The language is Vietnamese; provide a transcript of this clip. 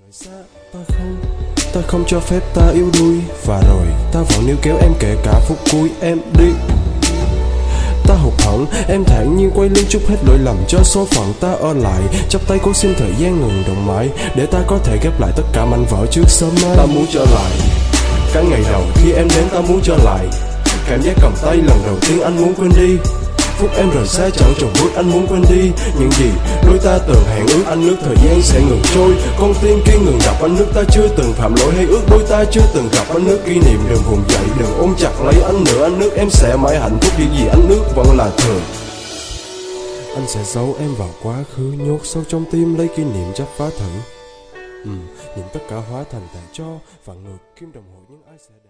Ta không cho phép ta yếu đuối. Và rồi ta vẫn níu kéo em kể cả phút cuối em đi. Ta hụt hẫng, em thản nhiên quay lưng trút hết lỗi lầm cho số phận ta ở lại. Chắp tay cố xin thời gian ngừng động mãi, để ta có thể ghép lại tất cả mảnh vỡ trước sớm mai. Ta muốn trở lại cả ngày đầu khi em đến, ta muốn trở lại cảm giác cầm tay lần đầu tiên, anh muốn quên đi phút em rời xa chẳng chùn bước, anh muốn quên đi những gì đôi ta từng hẹn ước. Anh ước thời gian sẽ ngừng trôi, con tim kia ngừng đập. Anh ước ta chưa từng phạm lỗi, hay ước đôi ta chưa từng gặp. Anh ước kỷ niệm đừng vùng dậy, đừng ôm chặt lấy anh nữa. Anh ước em sẽ mãi hạnh phúc, những gì anh ước vẫn là thường. Anh sẽ giấu em vào quá khứ, nhốt sâu trong tim lấy kỷ niệm chắc phá thử. Nhìn tất cả hóa thành tàn tro, vạn ngược kim đồng hồ, nhưng ai sẽ